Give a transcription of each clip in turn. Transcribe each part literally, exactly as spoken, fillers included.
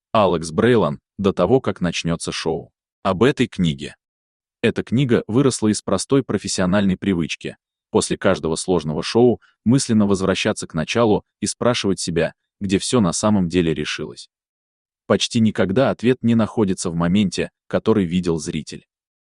Алекс Брейлан «До того, как начнется шоу». Об этой книге. Эта книга выросла из простой профессиональной привычки. После каждого сложного шоу мысленно возвращаться к началу и спрашивать себя, где все на самом деле решилось. Почти никогда ответ не находится в моменте, который видел зритель.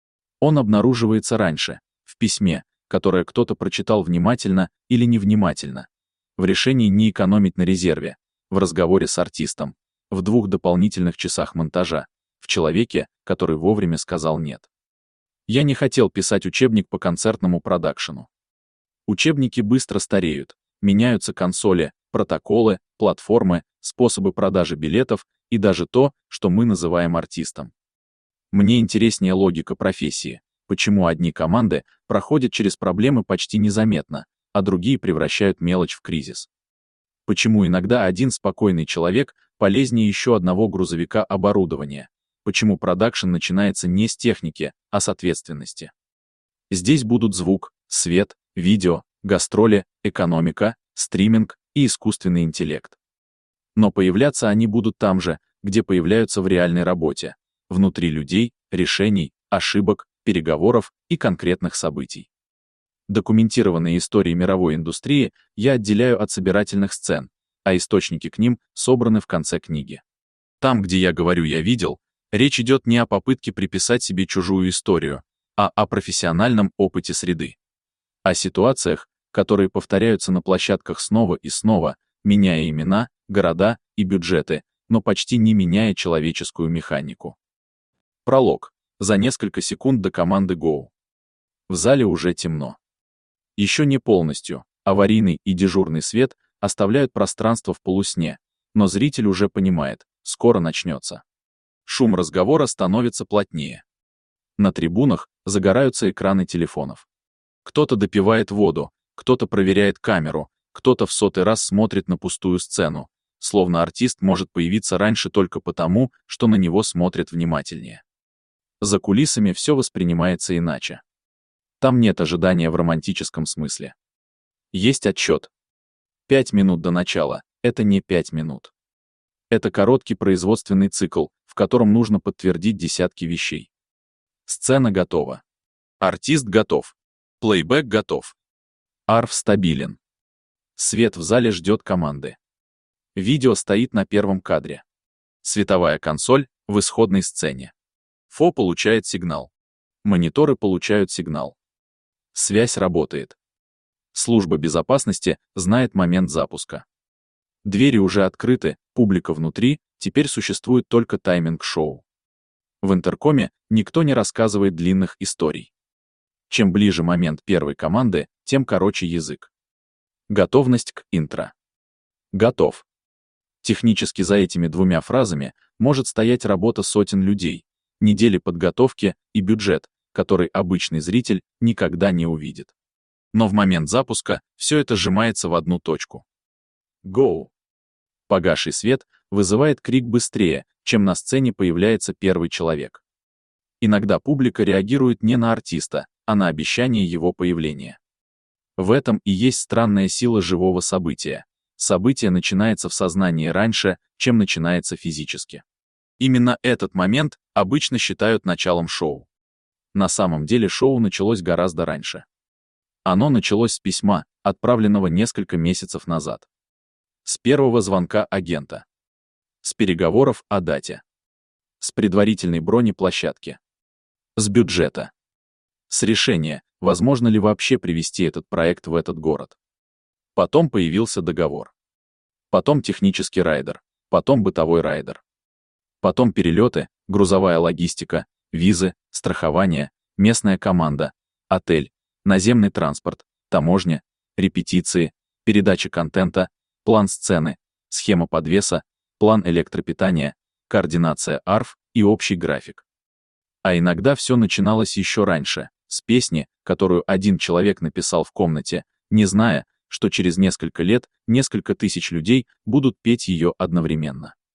Он обнаруживается раньше, в письме, которое кто-то прочитал внимательно или невнимательно, в решении не экономить на резерве, в разговоре с артистом, в двух дополнительных часах монтажа, в человеке, который вовремя сказал «нет». Я не хотел писать учебник по концертному продакшену. Учебники быстро стареют, меняются консоли, протоколы, платформы, способы продажи билетов и даже то, что мы называем артистом. Мне интереснее логика профессии, почему одни команды проходят через проблемы почти незаметно, а другие превращают мелочь в кризис. Почему иногда один спокойный человек полезнее еще одного грузовика оборудования, почему продакшн начинается не с техники, а с ответственности. Здесь будут звук, свет, видео, гастроли, экономика, стриминг и искусственный интеллект. Но появляться они будут там же, где появляются в реальной работе, внутри людей, решений, ошибок, переговоров и конкретных событий. Документированные истории мировой индустрии я отделяю от собирательных сцен, а источники к ним собраны в конце книги. Там, где я говорю «я видел», речь идет не о попытке приписать себе чужую историю, а о профессиональном опыте среды. О ситуациях, которые повторяются на площадках снова и снова, меняя имена, города и бюджеты, но почти не меняя человеческую механику. Пролог. За несколько секунд до команды Go. В зале уже темно. Еще не полностью, аварийный и дежурный свет оставляют пространство в полусне, но зритель уже понимает, скоро начнется. Шум разговора становится плотнее. На трибунах загораются экраны телефонов. Кто-то допивает воду, кто-то проверяет камеру, кто-то в сотый раз смотрит на пустую сцену, словно артист может появиться раньше только потому, что на него смотрят внимательнее. За кулисами все воспринимается иначе. Там нет ожидания в романтическом смысле. Есть отчет. Пять минут до начала — это не пять минут. Это короткий производственный цикл, в котором нужно подтвердить десятки вещей. Сцена готова. Артист готов. Плейбэк готов. Арф стабилен. Свет в зале ждет команды. Видео стоит на первом кадре. Световая консоль в исходной сцене. Фо получает сигнал. Мониторы получают сигнал. Связь работает. Служба безопасности знает момент запуска. Двери уже открыты, публика внутри, теперь существует только тайминг шоу. В интеркоме никто не рассказывает длинных историй. Чем ближе момент первой команды, тем короче язык. Готовность к интро. Готов. Технически за этими двумя фразами может стоять работа сотен людей, недели подготовки и бюджет, который обычный зритель никогда не увидит. Но в момент запуска все это сжимается в одну точку. Go. Погасший свет вызывает крик быстрее, чем на сцене появляется первый человек. Иногда публика реагирует не на артиста, а на обещание его появления. В этом и есть странная сила живого события. Событие начинается в сознании раньше, чем начинается физически. Именно этот момент обычно считают началом шоу. На самом деле шоу началось гораздо раньше. Оно началось с письма, отправленного несколько месяцев назад. С первого звонка агента. С переговоров о дате. С предварительной брони площадки. С бюджета. С решения, возможно ли вообще привести этот проект в этот город. Потом появился договор. Потом технический райдер. Потом бытовой райдер. Потом перелеты, грузовая логистика, визы, страхование, местная команда, отель, наземный транспорт, таможня, репетиции, передача контента, план сцены, схема подвеса, план электропитания, координация арф и общий график. А иногда все начиналось еще раньше, с песни, которую один человек написал в комнате, не зная, что через несколько лет несколько тысяч людей будут петь ее одновременно.